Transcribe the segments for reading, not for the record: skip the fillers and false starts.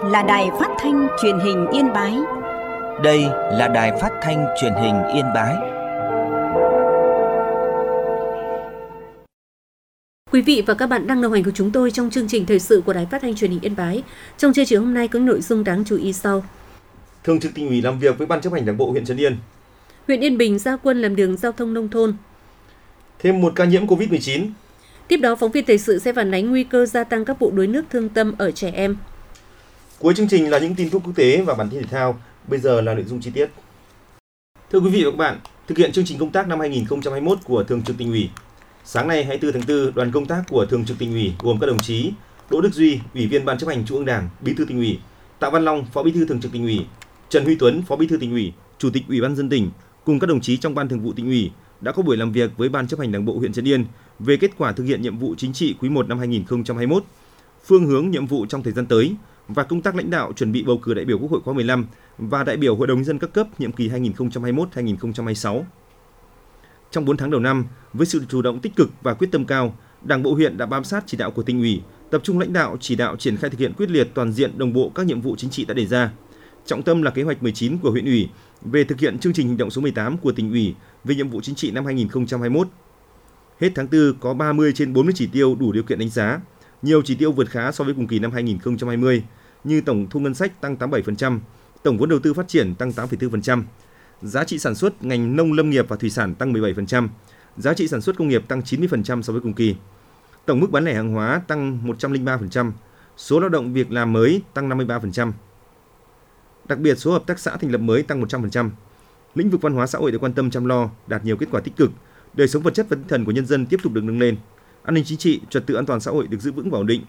là Đài Phát thanh Truyền hình Yên Bái. Đây là Đài Phát thanh Truyền hình Yên Bái. Quý vị và các bạn đang đồng hành cùng chúng tôi trong chương trình thời sự của Đài Phát thanh Truyền hình Yên Bái. Trong chương trình hôm nay có những nội dung đáng chú ý sau. Thường trực Tỉnh ủy làm việc với Ban chấp hành Đảng bộ huyện Trấn Yên. Huyện Yên Bình ra quân làm đường giao thông nông thôn. Thêm một ca nhiễm Covid-19. Tiếp đó, phóng viên thời sự sẽ phản ánh nguy cơ gia tăng các vụ đuối nước thương tâm ở trẻ em. Cuối chương trình là những tin tức quốc tế và bản tin thể thao. Bây giờ là nội dung chi tiết. Thưa quý vị và các bạn, thực hiện chương trình công tác năm 2021 của Thường trực Tỉnh ủy. Sáng nay 24 tháng 4, đoàn công tác của Thường trực Tỉnh ủy gồm các đồng chí Đỗ Đức Duy, Ủy viên Ban chấp hành Trung ương Đảng, Bí thư Tỉnh ủy, Tạ Văn Long, Phó Bí thư Thường trực Tỉnh ủy, Trần Huy Tuấn, Phó Bí thư Tỉnh ủy, Chủ tịch Ủy ban nhân dân tỉnh cùng các đồng chí trong Ban Thường vụ Tỉnh ủy đã có buổi làm việc với Ban chấp hành Đảng bộ huyện Trấn Yên về kết quả thực hiện nhiệm vụ chính trị quý 1 năm 2021, phương hướng nhiệm vụ trong thời gian tới và công tác lãnh đạo chuẩn bị bầu cử đại biểu Quốc hội khóa 15 và đại biểu Hội đồng nhân dân các cấp nhiệm kỳ 2021-2026. Trong 4 tháng đầu năm, với sự chủ động tích cực và quyết tâm cao, Đảng bộ huyện đã bám sát chỉ đạo của Tỉnh ủy, tập trung lãnh đạo chỉ đạo triển khai thực hiện quyết liệt toàn diện đồng bộ các nhiệm vụ chính trị đã đề ra. Trọng tâm là kế hoạch 19 của huyện ủy về thực hiện chương trình hành động số 18 của Tỉnh ủy về nhiệm vụ chính trị năm 2021. Hết tháng 4 có 30 trên 40 chỉ tiêu đủ điều kiện đánh giá, nhiều chỉ tiêu vượt khá so với cùng kỳ năm 2020 như tổng thu ngân sách tăng 87%, tổng vốn đầu tư phát triển tăng 8,4%, giá trị sản xuất ngành nông lâm nghiệp và thủy sản tăng 17%, giá trị sản xuất công nghiệp tăng 90% so với cùng kỳ. Tổng mức bán lẻ hàng hóa tăng 103%, số lao động việc làm mới tăng 53%. Đặc biệt, số hợp tác xã thành lập mới tăng 100%. Lĩnh vực văn hóa xã hội được quan tâm chăm lo, đạt nhiều kết quả tích cực. Đời sống vật chất và tinh thần của nhân dân tiếp tục được nâng lên. An ninh chính trị, trật tự an toàn xã hội được giữ vững và ổn định.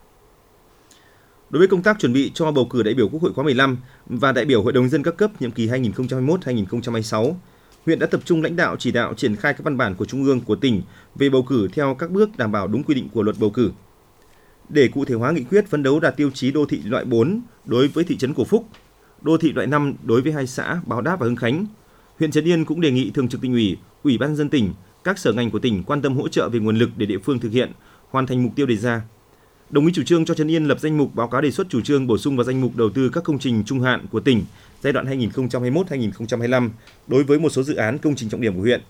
Đối với công tác chuẩn bị cho bầu cử đại biểu Quốc hội khóa 15 và đại biểu Hội đồng nhân dân các cấp nhiệm kỳ 2021-2026, huyện đã tập trung lãnh đạo chỉ đạo triển khai các văn bản của Trung ương, của tỉnh về bầu cử theo các bước đảm bảo đúng quy định của luật bầu cử. Để cụ thể hóa nghị quyết phấn đấu đạt tiêu chí đô thị loại 4 đối với thị trấn Cổ Phúc, đô thị loại 5 đối với hai xã Báo Đáp và Hưng Khánh, huyện Trấn Yên cũng đề nghị Thường trực Tỉnh ủy, Ủy ban nhân dân tỉnh, các sở ngành của tỉnh quan tâm hỗ trợ về nguồn lực để địa phương thực hiện, hoàn thành mục tiêu đề ra. Đồng ý chủ trương cho Trấn Yên lập danh mục báo cáo đề xuất chủ trương bổ sung vào danh mục đầu tư các công trình trung hạn của tỉnh giai đoạn 2021-2025 đối với một số dự án công trình trọng điểm của huyện.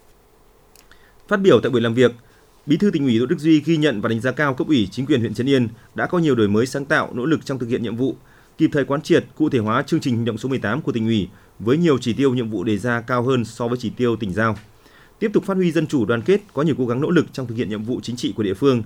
Phát biểu tại buổi làm việc, Bí thư Tỉnh ủy Đỗ Đức Duy ghi nhận và đánh giá cao cấp ủy chính quyền huyện Trấn Yên đã có nhiều đổi mới sáng tạo, nỗ lực trong thực hiện nhiệm vụ, kịp thời quán triệt, cụ thể hóa chương trình hành động số 18 của Tỉnh ủy với nhiều chỉ tiêu nhiệm vụ đề ra cao hơn so với chỉ tiêu tỉnh giao. Tiếp tục phát huy dân chủ đoàn kết, có nhiều cố gắng nỗ lực trong thực hiện nhiệm vụ chính trị của địa phương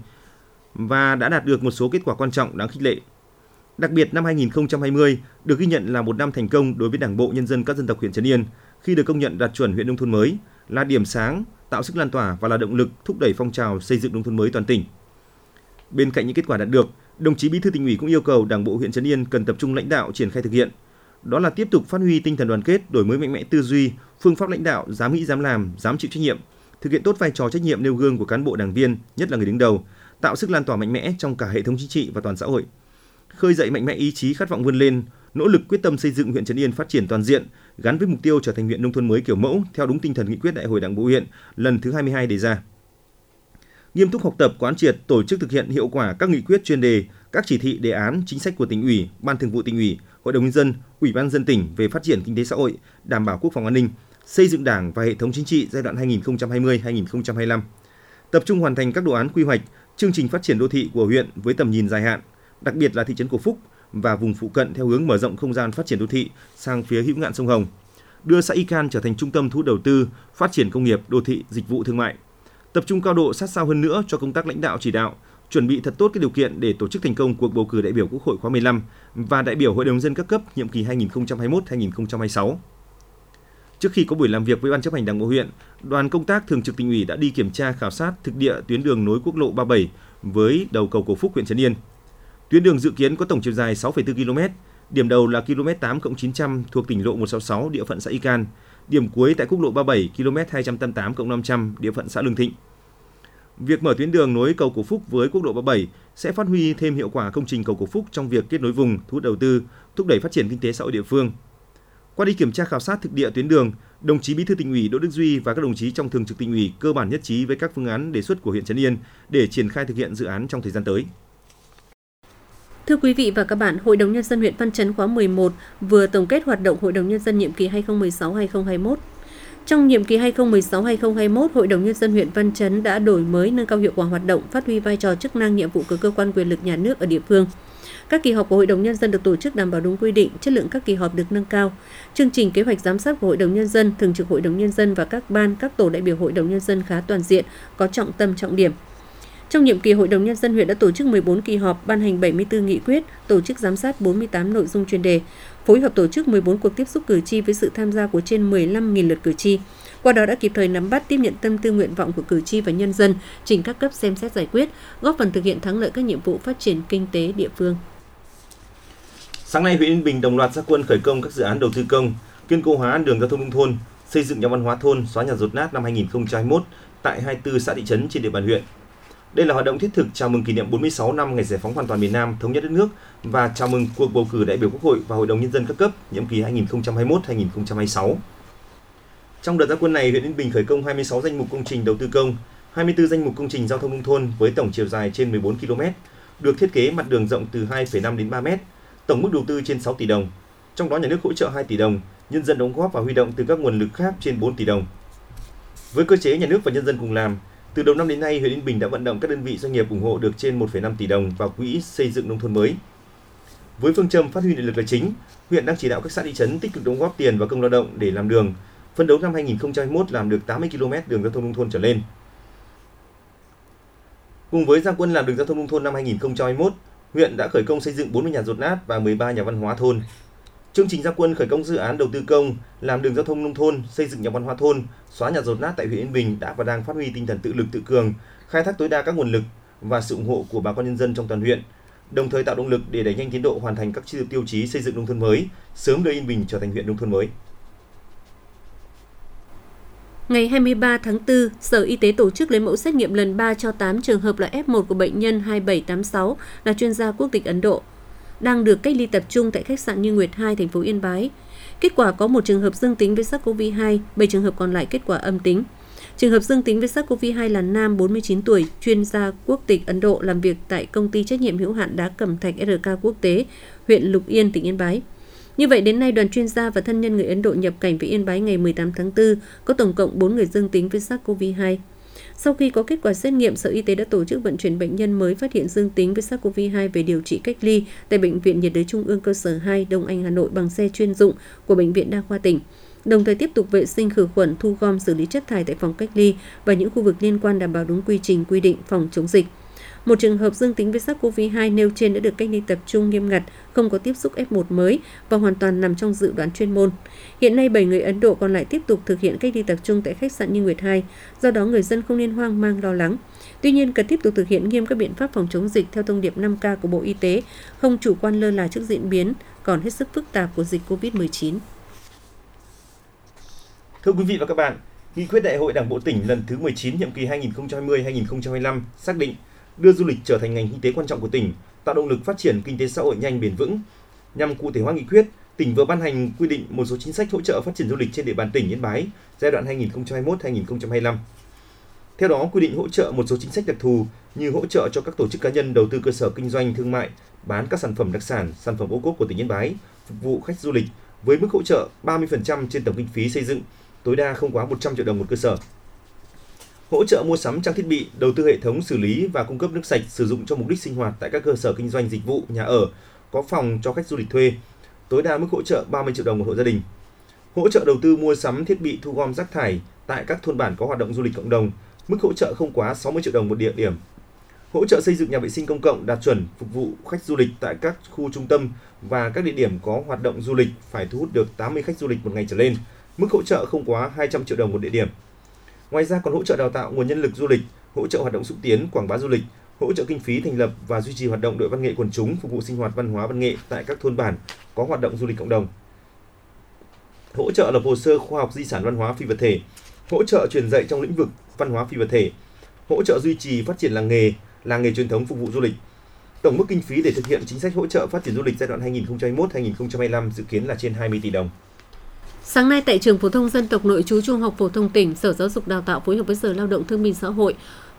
và đã đạt được một số kết quả quan trọng đáng khích lệ. Đặc biệt, năm 2020 được ghi nhận là một năm thành công đối với Đảng bộ nhân dân các dân tộc huyện Trấn Yên khi được công nhận đạt chuẩn huyện nông thôn mới, là điểm sáng, tạo sức lan tỏa và là động lực thúc đẩy phong trào xây dựng nông thôn mới toàn tỉnh. Bên cạnh những kết quả đạt được, đồng chí Bí thư Tỉnh ủy cũng yêu cầu Đảng bộ huyện Trấn Yên cần tập trung lãnh đạo triển khai thực hiện. Đó là tiếp tục phát huy tinh thần đoàn kết, đổi mới mạnh mẽ tư duy, phương pháp lãnh đạo, dám nghĩ dám làm, dám chịu trách nhiệm, thực hiện tốt vai trò trách nhiệm nêu gương của cán bộ đảng viên, nhất là người đứng đầu, tạo sức lan tỏa mạnh mẽ trong cả hệ thống chính trị và toàn xã hội. Khơi dậy mạnh mẽ ý chí khát vọng vươn lên, nỗ lực quyết tâm xây dựng huyện Trấn Yên phát triển toàn diện, gắn với mục tiêu trở thành huyện nông thôn mới kiểu mẫu theo đúng tinh thần nghị quyết Đại hội Đảng bộ huyện lần thứ 22 đề ra. Nghiêm túc học tập, quán triệt, tổ chức thực hiện hiệu quả các nghị quyết chuyên đề, các chỉ thị, đề án, chính sách của Tỉnh ủy, Ban Thường vụ Tỉnh ủy, Hội đồng nhân dân, Ủy ban nhân dân tỉnh về phát triển kinh tế xã hội, đảm bảo quốc phòng an ninh, xây dựng Đảng và hệ thống chính trị giai đoạn 2020-2025. Tập trung hoàn thành các đồ án quy hoạch, chương trình phát triển đô thị của huyện với tầm nhìn dài hạn, đặc biệt là thị trấn Cổ Phúc và vùng phụ cận theo hướng mở rộng không gian phát triển đô thị sang phía hữu ngạn sông Hồng, đưa xã Y Can trở thành trung tâm thu hút đầu tư, phát triển công nghiệp, đô thị, dịch vụ thương mại. Tập trung cao độ sát sao hơn nữa cho công tác lãnh đạo chỉ đạo, chuẩn bị thật tốt các điều kiện để tổ chức thành công cuộc bầu cử đại biểu Quốc hội khóa 15 và đại biểu Hội đồng nhân dân các cấp nhiệm kỳ 2021-2026. Trước khi có buổi làm việc với Ban chấp hành Đảng bộ huyện, đoàn công tác Thường trực Tỉnh ủy đã đi kiểm tra khảo sát thực địa tuyến đường nối quốc lộ 37 với đầu cầu Cổ Phúc huyện Trấn Yên. Tuyến đường dự kiến có tổng chiều dài 6,4 km, điểm đầu là km 8+900 thuộc tỉnh lộ 166 địa phận xã Y Can, điểm cuối tại quốc lộ 37 km 288+500 địa phận xã Lương Thịnh. Việc mở tuyến đường nối cầu Cổ Phúc với quốc lộ 37 sẽ phát huy thêm hiệu quả công trình cầu Cổ Phúc trong việc kết nối vùng, thu hút đầu tư, thúc đẩy phát triển kinh tế xã hội địa phương. Qua đi kiểm tra khảo sát thực địa tuyến đường, đồng chí Bí thư Tỉnh ủy Đỗ Đức Duy và các đồng chí trong Thường trực Tỉnh ủy cơ bản nhất trí với các phương án đề xuất của huyện Trấn Yên để triển khai thực hiện dự án trong thời gian tới. Thưa quý vị và các bạn, Hội đồng Nhân dân huyện Văn Chấn khóa 11 vừa tổng kết hoạt động Hội đồng Nhân dân nhiệm kỳ 2016-2021. Trong nhiệm kỳ 2016-2021, Hội đồng Nhân dân huyện Văn Chấn đã đổi mới, nâng cao hiệu quả hoạt động, phát huy vai trò chức năng nhiệm vụ của cơ quan quyền lực nhà nước ở địa phương. Các kỳ họp của Hội đồng Nhân dân được tổ chức đảm bảo đúng quy định, chất lượng các kỳ họp được nâng cao. Chương trình kế hoạch giám sát của Hội đồng Nhân dân, Thường trực Hội đồng Nhân dân và các ban, các tổ đại biểu Hội đồng Nhân dân khá toàn diện, có trọng tâm trọng điểm. Trong nhiệm kỳ, Hội đồng Nhân dân huyện đã tổ chức 14 kỳ họp, ban hành 74 nghị quyết, tổ chức giám sát 48 nội dung chuyên đề, phối hợp tổ chức 14 cuộc tiếp xúc cử tri với sự tham gia của trên 15.000 lượt cử tri. Qua đó đã kịp thời nắm bắt, tiếp nhận tâm tư nguyện vọng của cử tri và nhân dân, trình các cấp xem xét giải quyết, góp phần thực hiện thắng lợi các nhiệm vụ phát triển kinh tế địa phương. Sáng nay, huyện Yên Bình đồng loạt ra quân khởi công các dự án đầu tư công, kiên cố hóa đường giao thông nông thôn, xây dựng nhà văn hóa thôn, xóa nhà dột nát năm 2021 tại 24 xã thị trấn trên địa bàn huyện. Đây là hoạt động thiết thực chào mừng kỷ niệm 46 năm ngày giải phóng hoàn toàn miền Nam, thống nhất đất nước và chào mừng cuộc bầu cử đại biểu Quốc hội và Hội đồng Nhân dân các cấp nhiệm kỳ 2021-2026. Trong đợt ra quân này, huyện Yên Bình khởi công 26 danh mục công trình đầu tư công, 24 danh mục công trình giao thông nông thôn với tổng chiều dài trên 14 km, được thiết kế mặt đường rộng từ 2,5 đến 3 m, tổng mức đầu tư trên 6 tỷ đồng. Trong đó nhà nước hỗ trợ 2 tỷ đồng, nhân dân đóng góp và huy động từ các nguồn lực khác trên 4 tỷ đồng. Với cơ chế nhà nước và nhân dân cùng làm, từ đầu năm đến nay, huyện Yên Bình đã vận động các đơn vị doanh nghiệp ủng hộ được trên 1,5 tỷ đồng vào quỹ xây dựng nông thôn mới. Với phương châm phát huy nội lực là chính, huyện đang chỉ đạo các xã thị trấn tích cực đóng góp tiền và công lao động để làm đường, phấn đấu năm 2021 làm được 80 km đường giao thông nông thôn trở lên. Cùng với ra quân làm đường giao thông nông thôn năm 2021, huyện đã khởi công xây dựng 40 nhà dột nát và 13 nhà văn hóa thôn. Chương trình ra quân khởi công dự án đầu tư công, làm đường giao thông nông thôn, xây dựng nhà văn hóa thôn, xóa nhà dột nát tại huyện Yên Bình đã và đang phát huy tinh thần tự lực tự cường, khai thác tối đa các nguồn lực và sự ủng hộ của bà con nhân dân trong toàn huyện, đồng thời tạo động lực để đẩy nhanh tiến độ hoàn thành các tiêu chí xây dựng nông thôn mới, sớm đưa Yên Bình trở thành huyện nông thôn mới. Ngày 23 tháng 4, Sở Y tế tổ chức lấy mẫu xét nghiệm lần 3 cho 8 trường hợp là F1 của bệnh nhân 2786 là chuyên gia quốc tịch Ấn Độ, đang được cách ly tập trung tại khách sạn Như Nguyệt 2, thành phố Yên Bái. Kết quả có một trường hợp dương tính với SARS-CoV-2, 7 trường hợp còn lại kết quả âm tính. Trường hợp dương tính với SARS-CoV-2 là nam 49 tuổi, chuyên gia quốc tịch Ấn Độ làm việc tại công ty trách nhiệm hữu hạn đá cẩm thạch RK Quốc tế, huyện Lục Yên, tỉnh Yên Bái. Như vậy, đến nay, đoàn chuyên gia và thân nhân người Ấn Độ nhập cảnh về Yên Bái ngày 18 tháng 4 có tổng cộng 4 người dương tính với SARS-CoV-2. Sau khi có kết quả xét nghiệm, Sở Y tế đã tổ chức vận chuyển bệnh nhân mới phát hiện dương tính với SARS-CoV-2 về điều trị cách ly tại Bệnh viện nhiệt đới Trung ương cơ sở 2 Đông Anh, Hà Nội bằng xe chuyên dụng của Bệnh viện Đa khoa tỉnh. Đồng thời tiếp tục vệ sinh khử khuẩn, thu gom xử lý chất thải tại phòng cách ly và những khu vực liên quan đảm bảo đúng quy trình quy định phòng chống dịch. Một trường hợp dương tính với SARS-CoV-2 nêu trên đã được cách ly tập trung nghiêm ngặt, không có tiếp xúc F1 mới và hoàn toàn nằm trong dự đoán chuyên môn. Hiện nay 7 người Ấn Độ còn lại tiếp tục thực hiện cách ly tập trung tại khách sạn Như Nguyệt 2, do đó người dân không nên hoang mang lo lắng. Tuy nhiên, cần tiếp tục thực hiện nghiêm các biện pháp phòng chống dịch theo thông điệp 5K của Bộ Y tế, không chủ quan lơ là trước diễn biến còn hết sức phức tạp của dịch COVID-19. Thưa quý vị và các bạn, Nghị quyết Đại hội Đảng bộ tỉnh lần thứ 19 nhiệm kỳ 2020-2025 xác định đưa du lịch trở thành ngành kinh tế quan trọng của tỉnh, tạo động lực phát triển kinh tế xã hội nhanh bền vững. Nhằm cụ thể hóa nghị quyết, tỉnh vừa ban hành quy định một số chính sách hỗ trợ phát triển du lịch trên địa bàn tỉnh Yên Bái giai đoạn 2021-2025. Theo đó, quy định hỗ trợ một số chính sách đặc thù như hỗ trợ cho các tổ chức cá nhân đầu tư cơ sở kinh doanh thương mại, bán các sản phẩm đặc sản, sản phẩm ô cốp của tỉnh Yên Bái, phục vụ khách du lịch với mức hỗ trợ 30% trên tổng kinh phí xây dựng, tối đa không quá 100 triệu đồng một cơ sở. Hỗ trợ mua sắm trang thiết bị, đầu tư hệ thống xử lý và cung cấp nước sạch sử dụng cho mục đích sinh hoạt tại các cơ sở kinh doanh dịch vụ, nhà ở, có phòng cho khách du lịch thuê, tối đa mức hỗ trợ 30 triệu đồng một hộ gia đình. Hỗ trợ đầu tư mua sắm thiết bị thu gom rác thải tại các thôn bản có hoạt động du lịch cộng đồng, mức hỗ trợ không quá 60 triệu đồng một địa điểm. Hỗ trợ xây dựng nhà vệ sinh công cộng đạt chuẩn phục vụ khách du lịch tại các khu trung tâm và các địa điểm có hoạt động du lịch phải thu hút được 80 khách du lịch một ngày trở lên, mức hỗ trợ không quá 200 triệu đồng một địa điểm. Ngoài ra còn hỗ trợ đào tạo nguồn nhân lực du lịch, hỗ trợ hoạt động xúc tiến, quảng bá du lịch, hỗ trợ kinh phí thành lập và duy trì hoạt động đội văn nghệ quần chúng phục vụ sinh hoạt văn hóa văn nghệ tại các thôn bản có hoạt động du lịch cộng đồng. Hỗ trợ lập hồ sơ khoa học di sản văn hóa phi vật thể, hỗ trợ truyền dạy trong lĩnh vực văn hóa phi vật thể, hỗ trợ duy trì phát triển làng nghề truyền thống phục vụ du lịch. Tổng mức kinh phí để thực hiện chính sách hỗ trợ phát triển du lịch giai đoạn 2021-2025 dự kiến là trên 20 tỷ đồng. Sáng nay tại trường phổ thông dân tộc nội trú Trung học phổ thông tỉnh, Sở Giáo dục Đào tạo phối hợp với Sở Lao động Thương binh Xã hội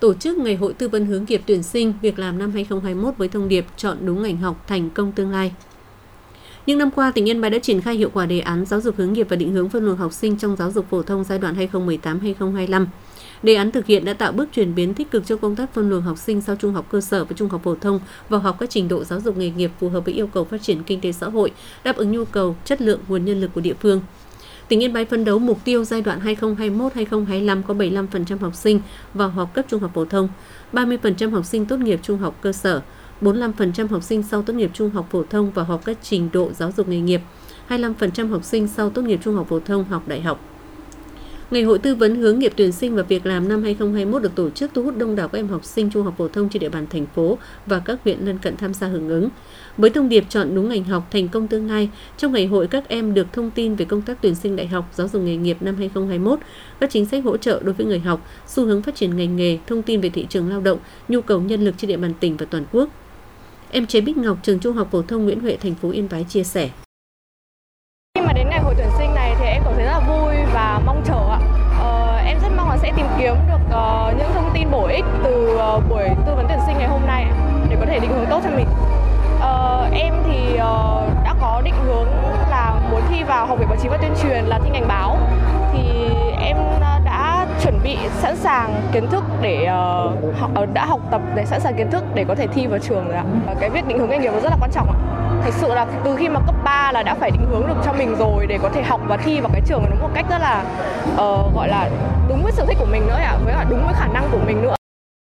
tổ chức Ngày hội tư vấn hướng nghiệp tuyển sinh việc làm năm 2021 với thông điệp chọn đúng ngành học thành công tương lai. Những năm qua, tỉnh Yên Bái đã triển khai hiệu quả đề án giáo dục hướng nghiệp và định hướng phân luồng học sinh trong giáo dục phổ thông giai đoạn 2018-2025. Đề án thực hiện đã tạo bước chuyển biến tích cực cho công tác phân luồng học sinh sau trung học cơ sở và trung học phổ thông vào học các trình độ giáo dục nghề nghiệp phù hợp với yêu cầu phát triển kinh tế xã hội, đáp ứng nhu cầu, chất lượng nguồn nhân lực của địa phương. Tỉnh Yên Bái phấn đấu mục tiêu giai đoạn 2021-2025 có 75% học sinh vào học cấp trung học phổ thông, 30% học sinh tốt nghiệp trung học cơ sở, 45% học sinh sau tốt nghiệp trung học phổ thông vào học các trình độ giáo dục nghề nghiệp, 25% học sinh sau tốt nghiệp trung học phổ thông học đại học. Ngày hội tư vấn hướng nghiệp tuyển sinh và việc làm năm 2021 được tổ chức thu hút đông đảo các em học sinh trung học phổ thông trên địa bàn thành phố và các huyện lân cận tham gia hưởng ứng. Với thông điệp chọn đúng ngành học thành công tương lai, trong ngày hội các em được thông tin về công tác tuyển sinh đại học, giáo dục nghề nghiệp năm 2021, các chính sách hỗ trợ đối với người học, xu hướng phát triển ngành nghề, thông tin về thị trường lao động, nhu cầu nhân lực trên địa bàn tỉnh và toàn quốc. Em Chế Bích Ngọc, trường Trung học phổ thông Nguyễn Huệ, thành phố Yên Bái chia sẻ. Khi mà đến ngày hội tuyển sinh này thì em cảm thấy rất là vui và mong chờ ạ. Em rất mong là sẽ tìm kiếm được những thông tin bổ ích từ buổi tư vấn tuyển sinh ngày hôm nay để có thể định hướng tốt cho mình. Em thì đã có định hướng là muốn thi vào Học viện Báo chí và Tuyên truyền là thi ngành báo. Thì em đã chuẩn bị sẵn sàng kiến thức để đã học tập để sẵn sàng kiến thức để có thể thi vào trường rồi ạ. Cái việc định hướng nghề nghiệp rất là quan trọng ạ. Thật sự là từ khi mà cấp 3 là đã phải định hướng được cho mình rồi để có thể học và thi vào cái trường nó một cách rất là gọi là đúng với sở thích của mình nữa ạ, với cả đúng với khả năng của mình nữa.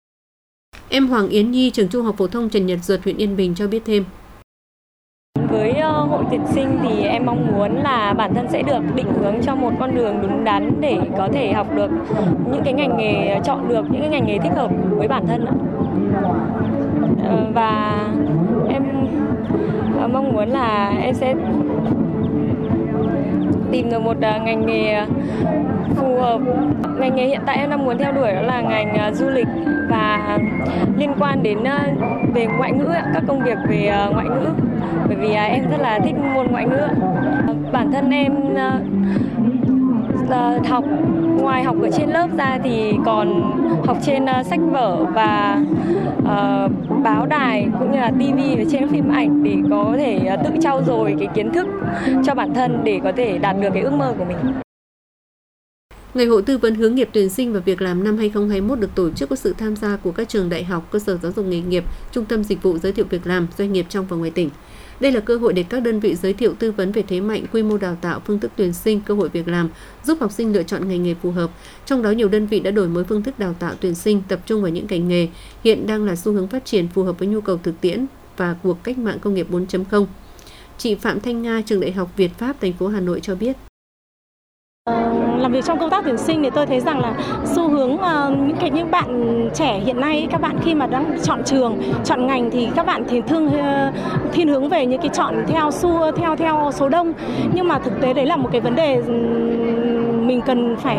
Em Hoàng Yến Nhi, trường Trung học phổ thông Trần Nhật Duật, huyện Yên Bình cho biết thêm. Với hội tuyển sinh thì em mong muốn là bản thân sẽ được định hướng cho một con đường đúng đắn để có thể học được những cái ngành nghề, chọn được những cái ngành nghề thích hợp với bản thân. Và em mong muốn là em sẽ tìm được một ngành nghề phù hợp. Ngành nghề hiện tại em đang muốn theo đuổi đó là ngành du lịch và liên quan đến về ngoại ngữ, các công việc về ngoại ngữ. Bởi vì em rất là thích môn ngoại ngữ. Bản thân em học ngoài học ở trên lớp ra thì còn học trên sách vở và báo đài cũng như là TV và trên phim ảnh để có thể tự trau dồi cái kiến thức cho bản thân để có thể đạt được cái ước mơ của mình. Ngày hội tư vấn hướng nghiệp tuyển sinh và việc làm năm 2021 được tổ chức có sự tham gia của các trường đại học, cơ sở giáo dục nghề nghiệp, trung tâm dịch vụ giới thiệu việc làm, doanh nghiệp trong và ngoài tỉnh. Đây là cơ hội để các đơn vị giới thiệu tư vấn về thế mạnh, quy mô đào tạo, phương thức tuyển sinh, cơ hội việc làm, giúp học sinh lựa chọn ngành nghề phù hợp. Trong đó nhiều đơn vị đã đổi mới phương thức đào tạo tuyển sinh, tập trung vào những ngành nghề hiện đang là xu hướng phát triển phù hợp với nhu cầu thực tiễn và cuộc cách mạng công nghiệp 4.0. Chị Phạm Thanh Nga, trường Đại học Việt Pháp, thành phố Hà Nội cho biết. Làm việc trong công tác tuyển sinh thì tôi thấy rằng là xu hướng những bạn trẻ hiện nay, các bạn khi mà đang chọn trường, chọn ngành thì các bạn thì thiên hướng về những cái chọn theo số đông, nhưng mà thực tế đấy là một cái vấn đề mình cần phải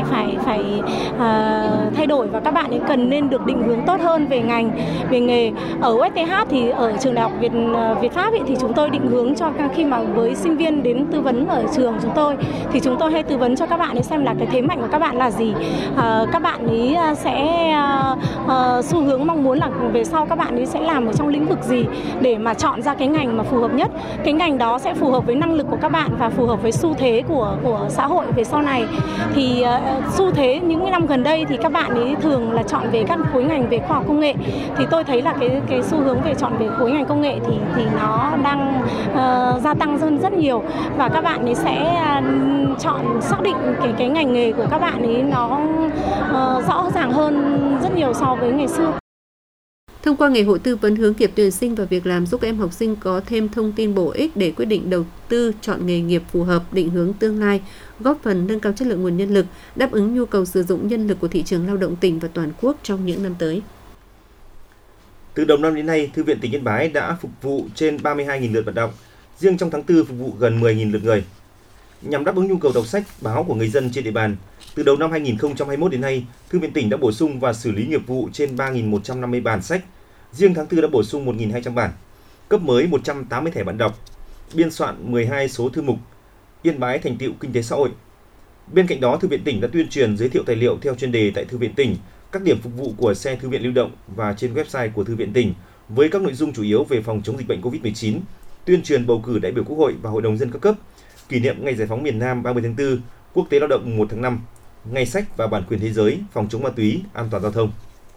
thay đổi và các bạn ấy cần nên được định hướng tốt hơn về ngành, về nghề. Ở USTH thì ở trường Đại học Việt Pháp thì chúng tôi định hướng cho khi mà với sinh viên đến tư vấn ở trường chúng tôi thì chúng tôi hay tư vấn cho các bạn ấy xem là cái thế mạnh của các bạn là gì. Các bạn ấy sẽ xu hướng mong muốn là về sau các bạn ấy sẽ làm ở trong lĩnh vực gì để mà chọn ra cái ngành mà phù hợp nhất. Cái ngành đó sẽ phù hợp với năng lực của các bạn và phù hợp với xu thế của xã hội về sau này. Thì xu thế những năm gần đây thì các bạn ấy thường là chọn về các khối ngành về khoa học công nghệ. Thì tôi thấy là cái xu hướng về chọn về khối ngành công nghệ thì nó đang gia tăng hơn rất nhiều, và các bạn ấy sẽ chọn xác định cái ngành nghề của các bạn ấy nó rõ ràng hơn rất nhiều so với ngày xưa. Thông qua Ngày hội tư vấn hướng nghiệp tuyển sinh và việc làm giúp các em học sinh có thêm thông tin bổ ích để quyết định đầu tư chọn nghề nghiệp phù hợp, định hướng tương lai, góp phần nâng cao chất lượng nguồn nhân lực, đáp ứng nhu cầu sử dụng nhân lực của thị trường lao động tỉnh và toàn quốc trong những năm tới. Từ đầu năm đến nay, Thư viện tỉnh Yên Bái đã phục vụ trên 32.000 lượt bạn đọc, riêng trong tháng 4 phục vụ gần 10.000 lượt người. Nhằm đáp ứng nhu cầu đọc sách, báo của người dân trên địa bàn, từ đầu năm 2021 đến nay, Thư viện tỉnh đã bổ sung và xử lý nghiệp vụ trên 3.150 bản sách. Riêng tháng 4 đã bổ sung 1.200 bản, cấp mới 180 thẻ bạn đọc, biên soạn 12 số thư mục, Yên Bái thành tựu kinh tế xã hội. Bên cạnh đó, Thư viện tỉnh đã tuyên truyền giới thiệu tài liệu theo chuyên đề tại Thư viện tỉnh các điểm phục vụ của xe thư viện lưu động và trên website của Thư viện tỉnh với các nội dung chủ yếu về phòng chống dịch bệnh COVID-19, tuyên truyền bầu cử đại biểu Quốc hội và Hội đồng nhân dân các cấp, kỷ niệm Ngày Giải phóng miền Nam 30 tháng 4, Quốc tế Lao động 1 tháng 5, Ngày sách và bản quyền thế giới, phòng chống ma túy, an toàn giao thông.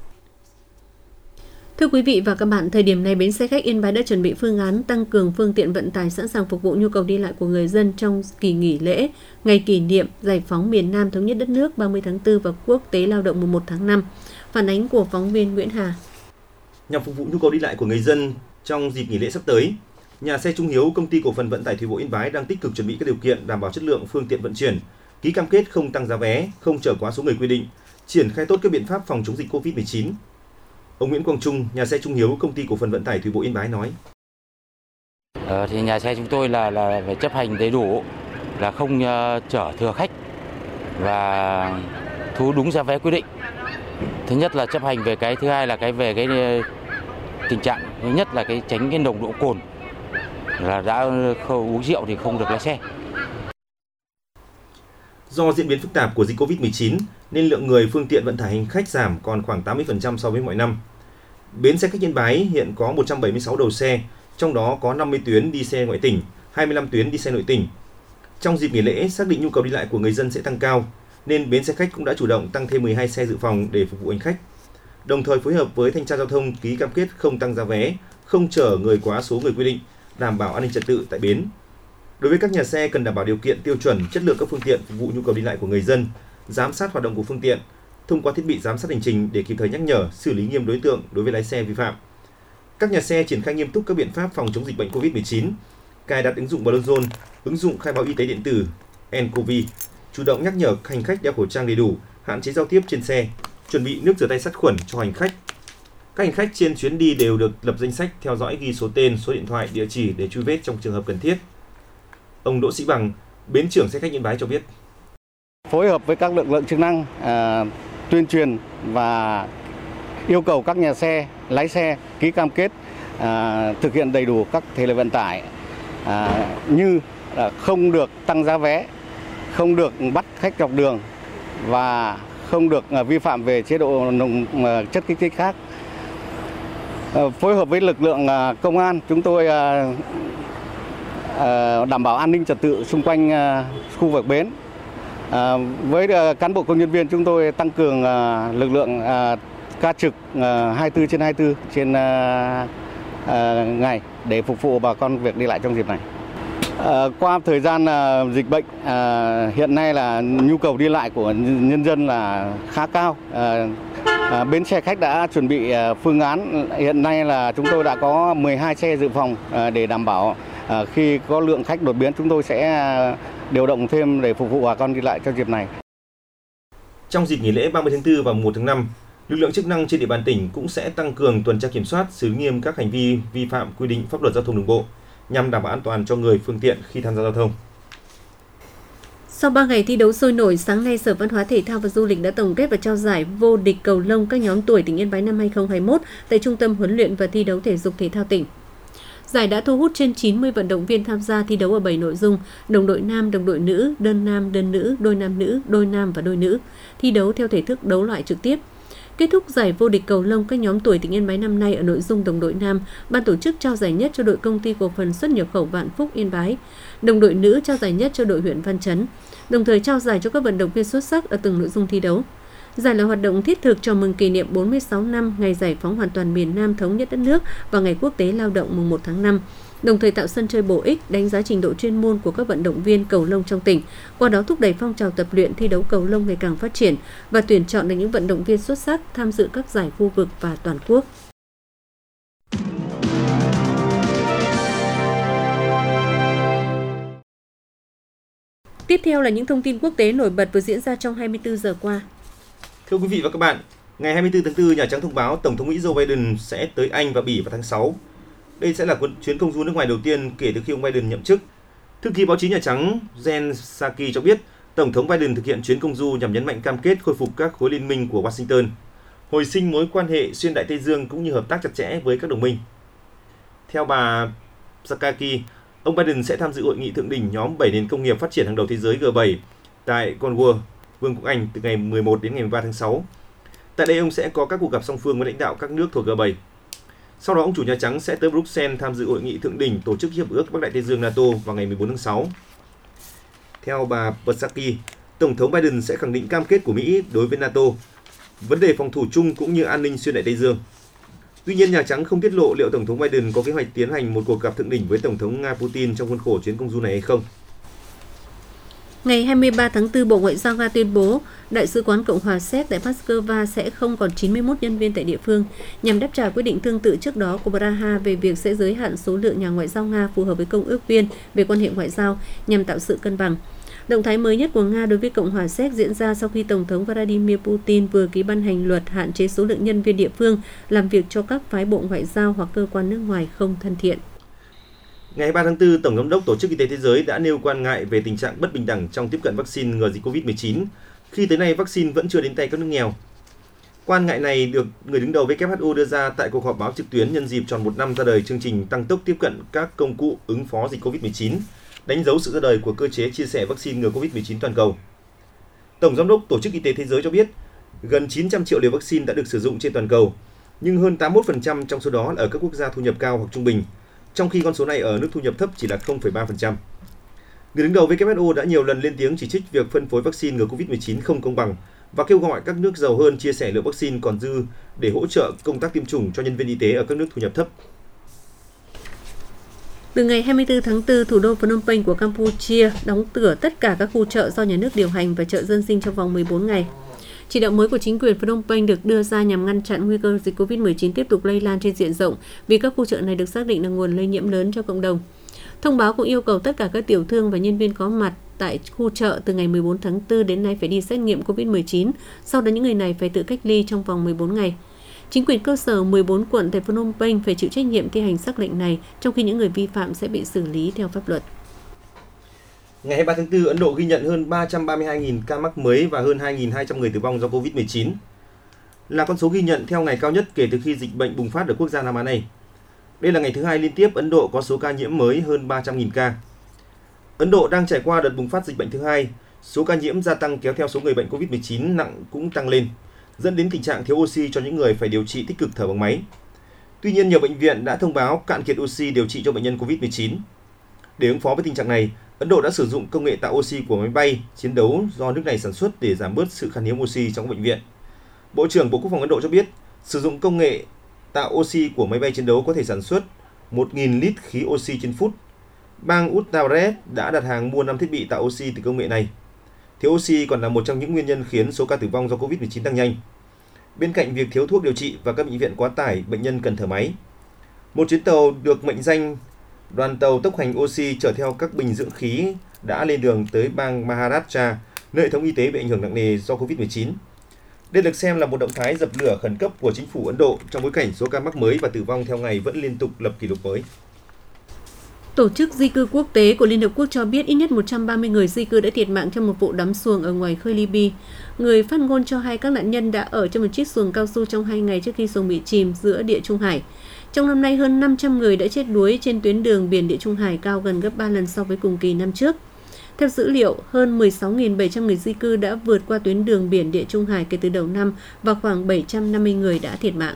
Thưa quý vị và các bạn, thời điểm này bến xe khách Yên Bái đã chuẩn bị phương án tăng cường phương tiện vận tải sẵn sàng phục vụ nhu cầu đi lại của người dân trong kỳ nghỉ lễ, ngày kỷ niệm Giải phóng miền Nam thống nhất đất nước 30 tháng 4 và Quốc tế Lao động mùng 1 tháng 5. Phản ánh của phóng viên Nguyễn Hà. Nhằm phục vụ nhu cầu đi lại của người dân trong dịp nghỉ lễ sắp tới, nhà xe Trung Hiếu, Công ty cổ phần vận tải thủy bộ Yên Bái đang tích cực chuẩn bị các điều kiện đảm bảo chất lượng phương tiện vận chuyển, ký cam kết không tăng giá vé, không chở quá số người quy định, triển khai tốt các biện pháp phòng chống dịch COVID-19. Ông Nguyễn Quang Trung, nhà xe Trung Hiếu, Công ty cổ phần vận tải thủy bộ Yên Bái nói: Thì nhà xe chúng tôi là phải chấp hành đầy đủ, là không chở thừa khách và thu đúng giá vé quy định. Thứ nhất là chấp hành về cái, thứ hai là về cái tình trạng, thứ nhất là cái tránh cái nồng độ cồn, là đã uống rượu thì không được lái xe. Do diễn biến phức tạp của dịch COVID-19 nên lượng người phương tiện vận tải hành khách giảm còn khoảng 80% so với mọi năm. Bến xe khách Yên Bái hiện có 176 đầu xe, trong đó có 50 tuyến đi xe ngoại tỉnh, 25 tuyến đi xe nội tỉnh. Trong dịp nghỉ lễ, xác định nhu cầu đi lại của người dân sẽ tăng cao, nên bến xe khách cũng đã chủ động tăng thêm 12 xe dự phòng để phục vụ hành khách. Đồng thời phối hợp với thanh tra giao thông ký cam kết không tăng giá vé, không chở người quá số người quy định, đảm bảo an ninh trật tự tại bến. Đối với các nhà xe cần đảm bảo điều kiện tiêu chuẩn, chất lượng các phương tiện phục vụ nhu cầu đi lại của người dân, giám sát hoạt động của phương tiện thông qua thiết bị giám sát hành trình để kịp thời nhắc nhở, xử lý nghiêm đối tượng đối với lái xe vi phạm. Các nhà xe triển khai nghiêm túc các biện pháp phòng chống dịch bệnh COVID-19, cài đặt ứng dụng Bluezone, ứng dụng khai báo y tế điện tử nCoV, chủ động nhắc nhở hành khách đeo khẩu trang đầy đủ, hạn chế giao tiếp trên xe, chuẩn bị nước rửa tay sát khuẩn cho hành khách. Các hành khách trên chuyến đi đều được lập danh sách theo dõi, ghi số tên, số điện thoại, địa chỉ để truy vết trong trường hợp cần thiết. Ông Đỗ Sĩ Bằng, bến trưởng xe khách Yên Bái cho biết: phối hợp với các lực lượng chức năng tuyên truyền và yêu cầu các nhà xe, lái xe ký cam kết thực hiện đầy đủ các thể lệ vận tải như không được tăng giá vé, không được bắt khách dọc đường và không được vi phạm về chế độ nồng chất kích thích khác. Phối hợp với lực lượng công an, chúng tôi đảm bảo an ninh trật tự xung quanh khu vực bến. Với cán bộ công nhân viên, chúng tôi tăng cường lực lượng ca trực 24/24 trên ngày để phục vụ bà con việc đi lại trong dịp này. Qua thời gian dịch bệnh, hiện nay là nhu cầu đi lại của nhân dân là khá cao. Bến xe khách đã chuẩn bị phương án, hiện nay là chúng tôi đã có 12 xe dự phòng để đảm bảo khi có lượng khách đột biến chúng tôi sẽ điều động thêm để phục vụ bà con đi lại trong dịp này. Trong dịp nghỉ lễ 30 tháng 4 và 1 tháng 5, lực lượng chức năng trên địa bàn tỉnh cũng sẽ tăng cường tuần tra kiểm soát, xử lý nghiêm các hành vi vi phạm quy định pháp luật giao thông đường bộ nhằm đảm bảo an toàn cho người, phương tiện khi tham gia giao thông. Sau 3 ngày thi đấu sôi nổi, sáng nay Sở Văn hóa Thể thao và Du lịch đã tổng kết và trao giải vô địch cầu lông các nhóm tuổi tỉnh Yên Bái năm 2021 tại Trung tâm Huấn luyện và Thi đấu Thể dục Thể thao tỉnh. Giải đã thu hút trên 90 vận động viên tham gia thi đấu ở 7 nội dung: đồng đội nam, đồng đội nữ, đơn nam, đơn nữ, đôi nam nữ, đôi nam và đôi nữ, thi đấu theo thể thức đấu loại trực tiếp. Kết thúc giải vô địch cầu lông các nhóm tuổi tỉnh Yên Bái năm nay ở nội dung đồng đội nam, ban tổ chức trao giải nhất cho đội Công ty Cổ phần Xuất nhập khẩu Vạn Phúc Yên Bái, đồng đội nữ trao giải nhất cho đội huyện Văn Chấn, đồng thời trao giải cho các vận động viên xuất sắc ở từng nội dung thi đấu. Giải là hoạt động thiết thực chào mừng kỷ niệm 46 năm ngày giải phóng hoàn toàn miền Nam thống nhất đất nước và ngày Quốc tế Lao động mùng 1 tháng 5, đồng thời tạo sân chơi bổ ích, đánh giá trình độ chuyên môn của các vận động viên cầu lông trong tỉnh, qua đó thúc đẩy phong trào tập luyện thi đấu cầu lông ngày càng phát triển và tuyển chọn được những vận động viên xuất sắc tham dự các giải khu vực và toàn quốc. Tiếp theo là những thông tin quốc tế nổi bật vừa diễn ra trong 24 giờ qua. Thưa quý vị và các bạn, ngày 24 tháng 4, Nhà Trắng thông báo Tổng thống Mỹ Joe Biden sẽ tới Anh và Bỉ vào tháng 6. Đây sẽ là chuyến công du nước ngoài đầu tiên kể từ khi ông Biden nhậm chức. Thư ký báo chí Nhà Trắng Jen Psaki cho biết, Tổng thống Biden thực hiện chuyến công du nhằm nhấn mạnh cam kết khôi phục các khối liên minh của Washington, hồi sinh mối quan hệ xuyên Đại Tây Dương cũng như hợp tác chặt chẽ với các đồng minh. Theo bà Psaki, ông Biden sẽ tham dự hội nghị thượng đỉnh nhóm 7 nền công nghiệp phát triển hàng đầu thế giới G7 tại Cornwall, Vương quốc Anh từ ngày 11 đến ngày 13 tháng 6. Tại đây ông sẽ có các cuộc gặp song phương với lãnh đạo các nước thuộc G7. Sau đó ông chủ Nhà Trắng sẽ tới Bruxelles tham dự hội nghị thượng đỉnh tổ chức Hiệp ước Bắc Đại Tây Dương NATO vào ngày 14 tháng 6. Theo bà Psaki, Tổng thống Biden sẽ khẳng định cam kết của Mỹ đối với NATO, vấn đề phòng thủ chung cũng như an ninh xuyên Đại Tây Dương. Tuy nhiên, Nhà Trắng không tiết lộ liệu Tổng thống Biden có kế hoạch tiến hành một cuộc gặp thượng đỉnh với Tổng thống Nga Putin trong khuôn khổ chuyến công du này hay không. Ngày 23 tháng 4, Bộ Ngoại giao Nga tuyên bố Đại sứ quán Cộng hòa Séc tại Moscow sẽ không còn 91 nhân viên tại địa phương, nhằm đáp trả quyết định tương tự trước đó của Praha về việc sẽ giới hạn số lượng nhà ngoại giao Nga phù hợp với công ước viên về quan hệ ngoại giao nhằm tạo sự cân bằng. Động thái mới nhất của Nga đối với Cộng hòa Séc diễn ra sau khi Tổng thống Vladimir Putin vừa ký ban hành luật hạn chế số lượng nhân viên địa phương làm việc cho các phái bộ ngoại giao hoặc cơ quan nước ngoài không thân thiện. Ngày 3 tháng 4, Tổng giám đốc Tổ chức Y tế Thế giới đã nêu quan ngại về tình trạng bất bình đẳng trong tiếp cận vaccine ngừa dịch COVID-19, khi tới nay vaccine vẫn chưa đến tay các nước nghèo. Quan ngại này được người đứng đầu WHO đưa ra tại cuộc họp báo trực tuyến nhân dịp tròn 1 năm ra đời chương trình tăng tốc tiếp cận các công cụ ứng phó dịch COVID-19, đánh dấu sự ra đời của cơ chế chia sẻ vaccine ngừa COVID-19 toàn cầu. Tổng giám đốc Tổ chức Y tế Thế giới cho biết, gần 900 triệu liều vaccine đã được sử dụng trên toàn cầu, nhưng hơn 81% trong số đó là ở các quốc gia thu nhập cao hoặc trung bình, trong khi con số này ở nước thu nhập thấp chỉ là 0,3%. Người đứng đầu WHO đã nhiều lần lên tiếng chỉ trích việc phân phối vaccine ngừa COVID-19 không công bằng và kêu gọi các nước giàu hơn chia sẻ lượng vaccine còn dư để hỗ trợ công tác tiêm chủng cho nhân viên y tế ở các nước thu nhập thấp. Từ ngày 24 tháng 4, thủ đô Phnom Penh của Campuchia đóng cửa tất cả các khu chợ do nhà nước điều hành và chợ dân sinh trong vòng 14 ngày. Chỉ đạo mới của chính quyền Phnom Penh được đưa ra nhằm ngăn chặn nguy cơ dịch COVID-19 tiếp tục lây lan trên diện rộng vì các khu chợ này được xác định là nguồn lây nhiễm lớn cho cộng đồng. Thông báo cũng yêu cầu tất cả các tiểu thương và nhân viên có mặt tại khu chợ từ ngày 14 tháng 4 đến nay phải đi xét nghiệm COVID-19, sau đó những người này phải tự cách ly trong vòng 14 ngày. Chính quyền cơ sở 14 quận tại Phnom Penh phải chịu trách nhiệm thi hành sắc lệnh này, trong khi những người vi phạm sẽ bị xử lý theo pháp luật. Ngày 23 tháng 4, Ấn Độ ghi nhận hơn 332.000 ca mắc mới và hơn 2.200 người tử vong do COVID-19, là con số ghi nhận theo ngày cao nhất kể từ khi dịch bệnh bùng phát ở quốc gia Nam Á này. Đây là ngày thứ hai liên tiếp Ấn Độ có số ca nhiễm mới hơn 300.000 ca. Ấn Độ đang trải qua đợt bùng phát dịch bệnh thứ hai, số ca nhiễm gia tăng kéo theo số người bệnh COVID-19 nặng cũng tăng lên, dẫn đến tình trạng thiếu oxy cho những người phải điều trị tích cực thở bằng máy. Tuy nhiên, nhiều bệnh viện đã thông báo cạn kiệt oxy điều trị cho bệnh nhân COVID-19. Để ứng phó với tình trạng này, Ấn Độ đã sử dụng công nghệ tạo oxy của máy bay chiến đấu do nước này sản xuất để giảm bớt sự khan hiếm oxy trong bệnh viện. Bộ trưởng Bộ Quốc phòng Ấn Độ cho biết, sử dụng công nghệ tạo oxy của máy bay chiến đấu có thể sản xuất 1.000 lít khí oxy trên phút. Bang Uttar Pradesh đã đặt hàng mua 5 thiết bị tạo oxy từ công nghệ này. Thiếu oxy còn là một trong những nguyên nhân khiến số ca tử vong do COVID-19 tăng nhanh. Bên cạnh việc thiếu thuốc điều trị và các bệnh viện quá tải, bệnh nhân cần thở máy. Một chuyến tàu được mệnh danh đoàn tàu tốc hành oxy chở theo các bình dưỡng khí đã lên đường tới bang Maharashtra, nơi hệ thống y tế bị ảnh hưởng nặng nề do COVID-19. Đây được xem là một động thái dập lửa khẩn cấp của chính phủ Ấn Độ trong bối cảnh số ca mắc mới và tử vong theo ngày vẫn liên tục lập kỷ lục mới. Tổ chức Di cư Quốc tế của Liên Hợp Quốc cho biết ít nhất 130 người di cư đã thiệt mạng trong một vụ đắm xuồng ở ngoài khơi Libya. Người phát ngôn cho hay các nạn nhân đã ở trong một chiếc xuồng cao su trong 2 ngày trước khi xuồng bị chìm giữa Địa Trung Hải. Trong năm nay, hơn 500 người đã chết đuối trên tuyến đường biển Địa Trung Hải, cao gần gấp 3 lần so với cùng kỳ năm trước. Theo dữ liệu, hơn 16.700 người di cư đã vượt qua tuyến đường biển Địa Trung Hải kể từ đầu năm và khoảng 750 người đã thiệt mạng.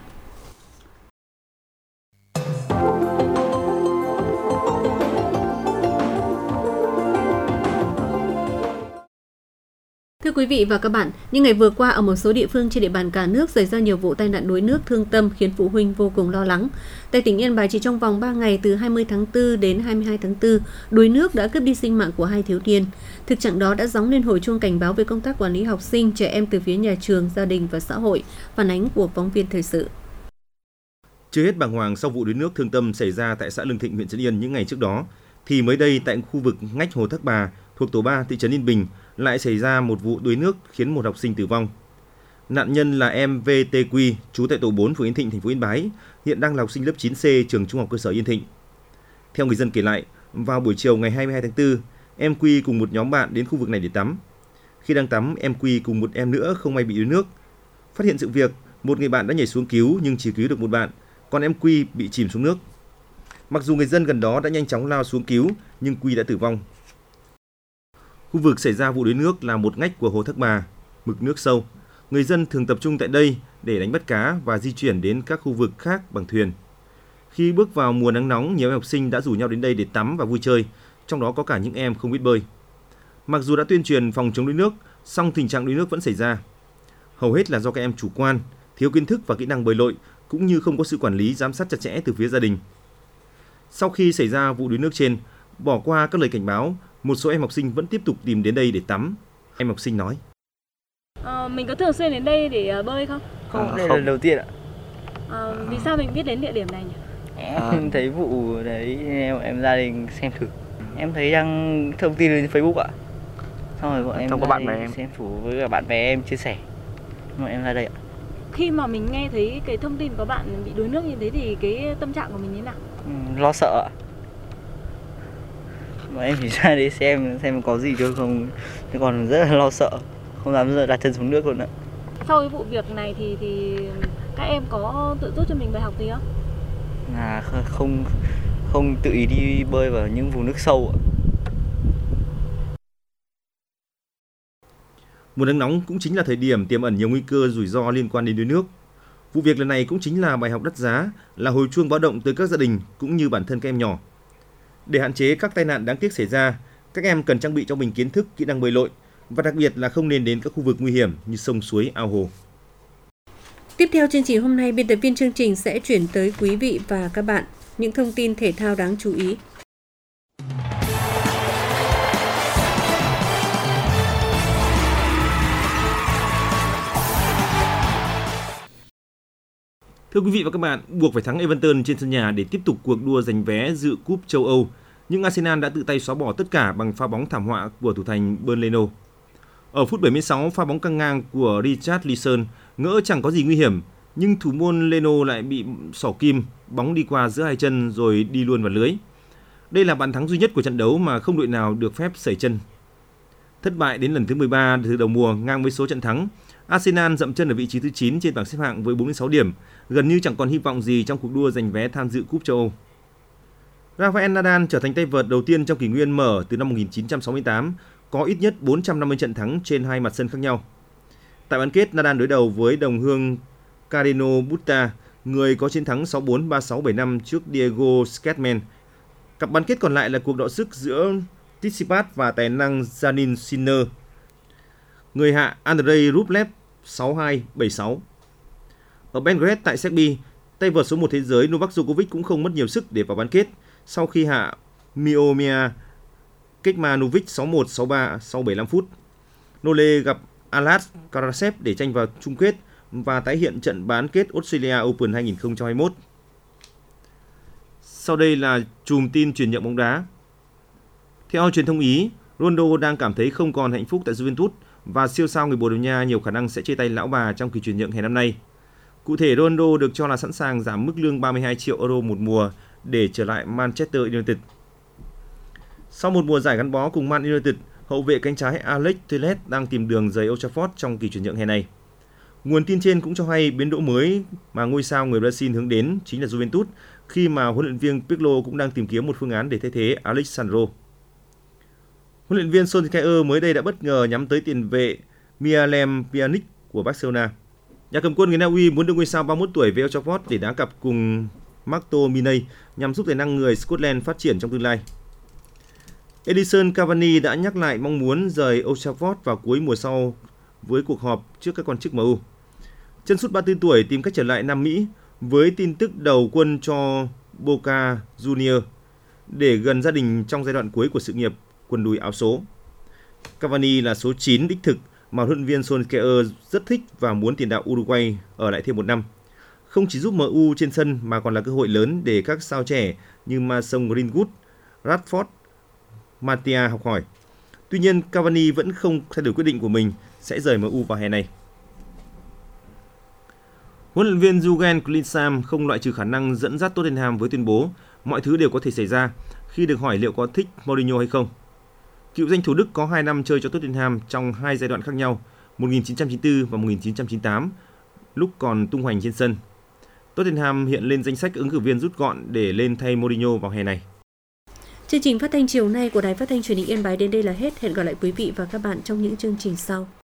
Thưa quý vị và các bạn, những ngày vừa qua ở một số địa phương trên địa bàn cả nước xảy ra nhiều vụ tai nạn đuối nước thương tâm khiến phụ huynh vô cùng lo lắng. Tại tỉnh Yên Bái, chỉ trong vòng 3 ngày từ 20 tháng 4 đến 22 tháng 4, đuối nước đã cướp đi sinh mạng của 2 thiếu niên. Thực trạng đó đã gióng lên hồi chuông cảnh báo về công tác quản lý học sinh, trẻ em từ phía nhà trường, gia đình và xã hội. Phản ánh của phóng viên thời sự. Chưa hết bàng hoàng sau vụ đuối nước thương tâm xảy ra tại xã Lương Thịnh, huyện Trấn Yên những ngày trước đó, thì mới đây tại khu vực ngách Hồ Thác Bà thuộc tổ 3 thị trấn Yên Bình lại xảy ra một vụ đuối nước khiến một học sinh tử vong. Nạn nhân là em VTQ, trú tại tổ 4 phường Yên Thịnh, thành phố Yên Bái, hiện đang là học sinh lớp 9C trường Trung học cơ sở Yên Thịnh. Theo người dân kể lại, vào buổi chiều ngày 22 tháng 4, em Quy cùng một nhóm bạn đến khu vực này để tắm. Khi đang tắm, em Quy cùng một em nữa không may bị đuối nước. Phát hiện sự việc, một người bạn đã nhảy xuống cứu nhưng chỉ cứu được một bạn, còn em Quy bị chìm xuống nước. Mặc dù người dân gần đó đã nhanh chóng lao xuống cứu, nhưng Quy đã tử vong. Khu vực xảy ra vụ đuối nước là một ngách của Hồ Thác Bà, mực nước sâu. Người dân thường tập trung tại đây để đánh bắt cá và di chuyển đến các khu vực khác bằng thuyền. Khi bước vào mùa nắng nóng, nhiều em học sinh đã rủ nhau đến đây để tắm và vui chơi, trong đó có cả những em không biết bơi. Mặc dù đã tuyên truyền phòng chống đuối nước, song tình trạng đuối nước vẫn xảy ra. Hầu hết là do các em chủ quan, thiếu kiến thức và kỹ năng bơi lội, cũng như không có sự quản lý giám sát chặt chẽ từ phía gia đình. Sau khi xảy ra vụ đuối nước trên, bỏ qua các lời cảnh báo, một số em học sinh vẫn tiếp tục tìm đến đây để tắm. Em học sinh nói: Mình có thường xuyên đến đây để bơi không? Không, đây là lần đầu tiên ạ. Vì sao mình biết đến địa điểm này nhỉ? Em thấy vụ đấy em ra đình xem thử. Em thấy đăng thông tin lên Facebook ạ. Xong rồi bọn em có bạn bè em xem thử với cả bạn bè em chia sẻ. Rồi em ra đây ạ. Khi mà mình nghe thấy cái thông tin có bạn bị đuối nước như thế thì cái tâm trạng của mình như thế nào? Lo sợ ạ. Bọn em chỉ ra đấy xem có gì chứ không, chứ còn rất là lo sợ, không dám đặt chân xuống nước luôn ạ. Sau cái vụ việc này thì các em có tự rút cho mình bài học gì không? Là không tự ý đi bơi vào những vùng nước sâu ạ. Mùa nắng nóng cũng chính là thời điểm tiềm ẩn nhiều nguy cơ rủi ro liên quan đến đuối nước. Vụ việc lần này cũng chính là bài học đắt giá, là hồi chuông báo động tới các gia đình cũng như bản thân các em nhỏ. Để hạn chế các tai nạn đáng tiếc xảy ra, các em cần trang bị cho mình kiến thức, kỹ năng bơi lội và đặc biệt là không nên đến các khu vực nguy hiểm như sông suối, ao hồ. Tiếp theo chương trình hôm nay, biên tập viên chương trình sẽ chuyển tới quý vị và các bạn những thông tin thể thao đáng chú ý. Thưa quý vị và các bạn, buộc phải thắng Everton trên sân nhà để tiếp tục cuộc đua giành vé dự cúp châu Âu, nhưng Arsenal đã tự tay xóa bỏ tất cả bằng pha bóng thảm họa của thủ thành Bernd Leno. Ở phút 76, pha bóng căng ngang của Richarlison ngỡ chẳng có gì nguy hiểm, nhưng thủ môn Leno lại bị xỏ kim, bóng đi qua giữa hai chân rồi đi luôn vào lưới. Đây là bàn thắng duy nhất của trận đấu mà không đội nào được phép sẩy chân. Thất bại đến lần thứ 13 từ đầu mùa ngang với số trận thắng, Arsenal dậm chân ở vị trí thứ 9 trên bảng xếp hạng với 46 điểm, gần như chẳng còn hy vọng gì trong cuộc đua giành vé tham dự cúp châu Âu. Rafael Nadal trở thành tay vợt đầu tiên trong kỷ nguyên mở từ năm 1968, có ít nhất 450 trận thắng trên hai mặt sân khác nhau. Tại bán kết, Nadal đối đầu với đồng hương Carreno Busta, người có chiến thắng 6-4, 3-6, 7-5 trước Diego Schwartzman. Cặp bán kết còn lại là cuộc đọ sức giữa Tsitsipas và tài năng Jannik Sinner. Người hạ Andrei Rublev 6-2, 7-6. Ở Belgrade tại Serbia, tay vợt số 1 thế giới Novak Djokovic cũng không mất nhiều sức để vào bán kết sau khi hạ Miomir Kekmanovic 6-1, 6-3 sau 75 phút. Nole gặp Alas Karasev để tranh vào chung kết và tái hiện trận bán kết Australia Open 2021. Sau đây là chùm tin chuyển nhượng bóng đá. Theo truyền thông Ý, Ronaldo đang cảm thấy không còn hạnh phúc tại Juventus và siêu sao người Bồ Đào Nha nhiều khả năng sẽ chia tay lão bà trong kỳ chuyển nhượng hè năm nay. Cụ thể, Ronaldo được cho là sẵn sàng giảm mức lương 32 triệu euro một mùa để trở lại Manchester United. Sau một mùa giải gắn bó cùng Man United, hậu vệ cánh trái Alex Telles đang tìm đường rời Old Trafford trong kỳ chuyển nhượng hè này. Nguồn tin trên cũng cho hay biến đỗ mới mà ngôi sao người Brazil hướng đến chính là Juventus, khi mà huấn luyện viên Pirlo cũng đang tìm kiếm một phương án để thay thế Alexandro. Huấn luyện viên Solskjaer mới đây đã bất ngờ nhắm tới tiền vệ Miralem Pjanic của Barcelona. Nhà cầm quân người Na Uy muốn đưa ngôi sao 31 tuổi về Old Trafford để đá cặp cùng McTominay nhằm giúp tài năng người Scotland phát triển trong tương lai. Edinson Cavani đã nhắc lại mong muốn rời Old Trafford vào cuối mùa sau với cuộc họp trước các quan chức MU. Chân sút 34 tuổi tìm cách trở lại Nam Mỹ với tin tức đầu quân cho Boca Juniors để gần gia đình trong giai đoạn cuối của sự nghiệp quần đùi áo số. Cavani là số 9 đích thực mà huấn luyện viên Solskjaer rất thích và muốn tiền đạo Uruguay ở lại thêm một năm. Không chỉ giúp MU trên sân mà còn là cơ hội lớn để các sao trẻ như Mason Greenwood, Rashford, Matia học hỏi. Tuy nhiên, Cavani vẫn không thay đổi quyết định của mình sẽ rời MU vào hè này. Huấn luyện viên Jurgen Klinsmann không loại trừ khả năng dẫn dắt Tottenham với tuyên bố mọi thứ đều có thể xảy ra khi được hỏi liệu có thích Mourinho hay không. Cựu danh thủ Đức có 2 năm chơi cho Tottenham trong 2 giai đoạn khác nhau, 1994 và 1998, lúc còn tung hoành trên sân. Tottenham hiện lên danh sách ứng cử viên rút gọn để lên thay Mourinho vào hè này. Chương trình phát thanh chiều nay của Đài Phát thanh Truyền hình Yên Bái đến đây là hết. Hẹn gặp lại quý vị và các bạn trong những chương trình sau.